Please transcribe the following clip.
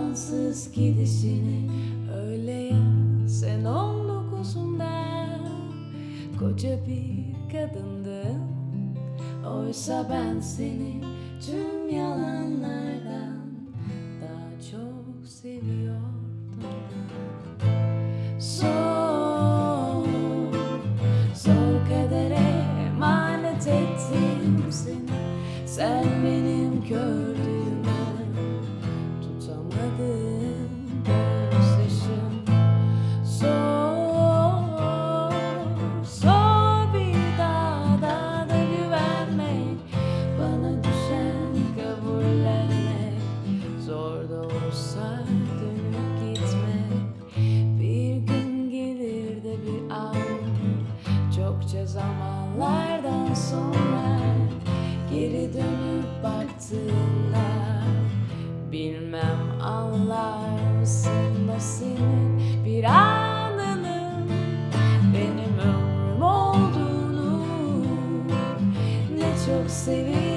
Amansız gidişini öyle ya, sen 19'unda koca bir kadındın. Oysa ben seni tüm yalanlardan daha çok seviyordum. Zor, zor kadere emanet ettim seni. Sen benim gördüğümü tutamadın gözyaşım. Zor, zor bir daha da güvenmek, bana düşen kabullenmek. Zor da olsa dönüp gitmek. Bir gün gelir de bir an, çokça zamanlardan sonra geri dönüp baktığında, bilmem anlar mısın o senin bir anının benim ömrüm olduğunu. Ne çok seviyorum